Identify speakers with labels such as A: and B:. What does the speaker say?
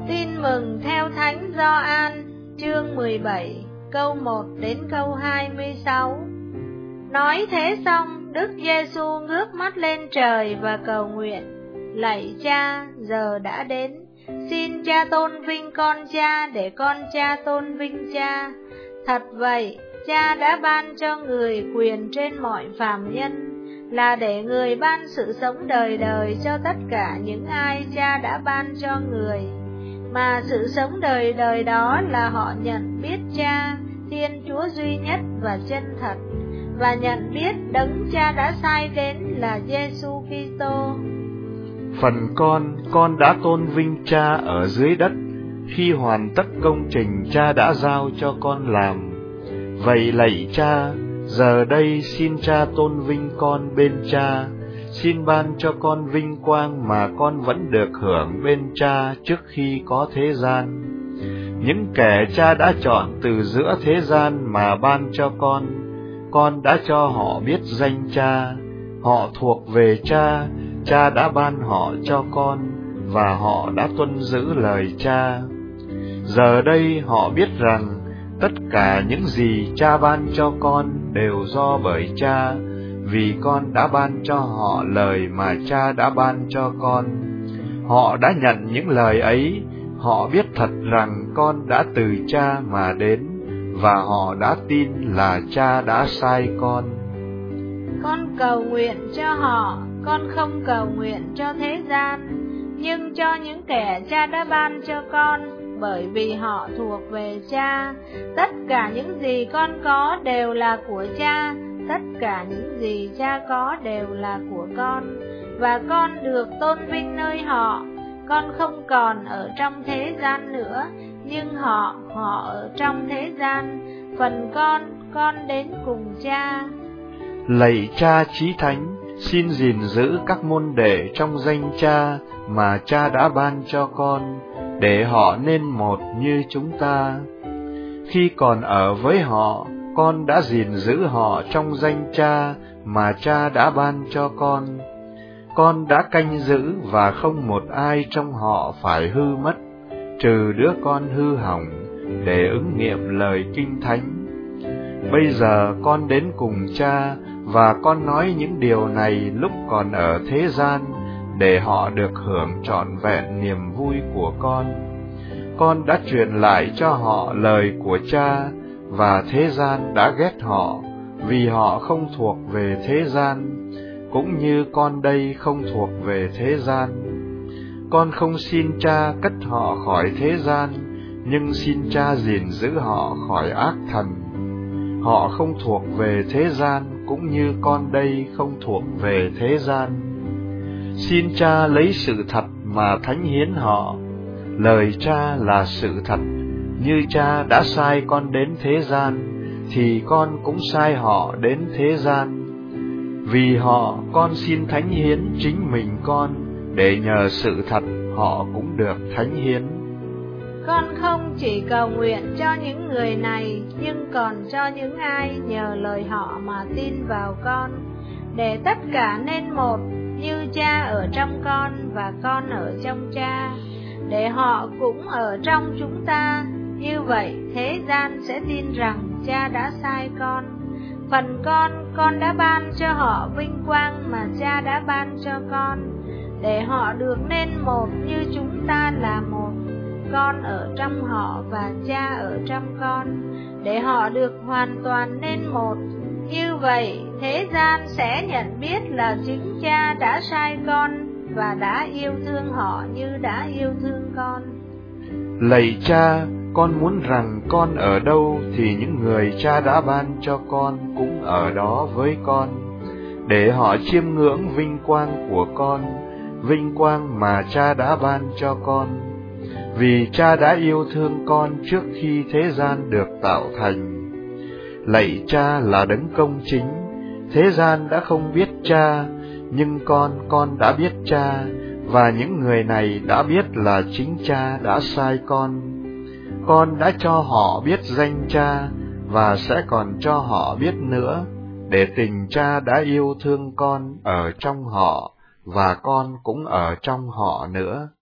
A: Tin mừng theo Thánh Gioan, chương 17, câu 1 đến câu 26. Nói thế xong, Đức Giêsu ngước mắt lên trời và cầu nguyện: Lạy Cha, giờ đã đến, xin Cha tôn vinh con Cha để con Cha tôn vinh Cha. Thật vậy, Cha đã ban cho người quyền trên mọi phàm nhân, là để người ban sự sống đời đời cho tất cả những ai Cha đã ban cho người. Mà sự sống đời đời đó là họ nhận biết Cha, Thiên Chúa duy nhất và chân thật, và nhận biết Đấng Cha đã sai đến là Giêsu Kitô.
B: Phần con đã tôn vinh Cha ở dưới đất, khi hoàn tất công trình Cha đã giao cho con làm. Vậy lạy Cha, giờ đây xin Cha tôn vinh con bên Cha, xin ban cho con vinh quang mà con vẫn được hưởng bên Cha trước khi có thế gian. Những kẻ Cha đã chọn từ giữa thế gian mà ban cho con đã cho họ biết danh Cha. Họ thuộc về Cha, Cha đã ban họ cho con, và họ đã tuân giữ lời Cha. Giờ đây họ biết rằng tất cả những gì Cha ban cho con đều do bởi Cha, vì con đã ban cho họ lời mà Cha đã ban cho con. Họ đã nhận những lời ấy, họ biết thật rằng con đã từ Cha mà đến, và họ đã tin là Cha đã sai con.
A: Con cầu nguyện cho họ, con không cầu nguyện cho thế gian, nhưng cho những kẻ Cha đã ban cho con, bởi vì họ thuộc về Cha. Tất cả những gì con có đều là của Cha, tất cả những gì Cha có đều là của con, và con được tôn vinh nơi họ. Con không còn ở trong thế gian nữa, nhưng họ ở trong thế gian. Phần con đến cùng Cha.
B: Lạy Cha Chí Thánh, xin gìn giữ các môn đệ trong danh Cha mà Cha đã ban cho con, để họ nên một như chúng ta. Khi còn ở với họ, con đã gìn giữ họ trong danh Cha mà Cha đã ban cho con. Con đã canh giữ và không một ai trong họ phải hư mất, trừ đứa con hư hỏng, để ứng nghiệm lời Kinh Thánh. Bây giờ con đến cùng Cha, và con nói những điều này lúc còn ở thế gian, để họ được hưởng trọn vẹn niềm vui của con. Con đã truyền lại cho họ lời của Cha, và thế gian đã ghét họ, vì họ không thuộc về thế gian, cũng như con đây không thuộc về thế gian. Con không xin Cha cất họ khỏi thế gian, nhưng xin Cha gìn giữ họ khỏi ác thần. Họ không thuộc về thế gian, cũng như con đây không thuộc về thế gian. Xin Cha lấy sự thật mà thánh hiến họ. Lời Cha là sự thật, như Cha đã sai con đến thế gian, thì con cũng sai họ đến thế gian. Vì họ, con xin thánh hiến chính mình con, để nhờ sự thật họ cũng được thánh hiến.
A: Con không chỉ cầu nguyện cho những người này, nhưng còn cho những ai nhờ lời họ mà tin vào con, để tất cả nên một, như Cha ở trong con và con ở trong Cha, để họ cũng ở trong chúng ta. Như vậy thế gian sẽ tin rằng Cha đã sai con. Phần con đã ban cho họ vinh quang mà Cha đã ban cho con, để họ được nên một như chúng ta là một. Con ở trong họ và Cha ở trong con, để họ được hoàn toàn nên một. Như vậy thế gian sẽ nhận biết là chính Cha đã sai con, và đã yêu thương họ như đã yêu thương con.
B: Lạy Cha, con muốn rằng con ở đâu thì những người Cha đã ban cho con cũng ở đó với con, để họ chiêm ngưỡng vinh quang của con, vinh quang mà Cha đã ban cho con. Vì Cha đã yêu thương con trước khi thế gian được tạo thành. Lạy Cha là đấng công chính, thế gian đã không biết Cha, nhưng con đã biết Cha, và những người này đã biết là chính Cha đã sai con. Con đã cho họ biết danh Cha, và sẽ còn cho họ biết nữa, để tình Cha đã yêu thương con ở trong họ, và con cũng ở trong họ nữa.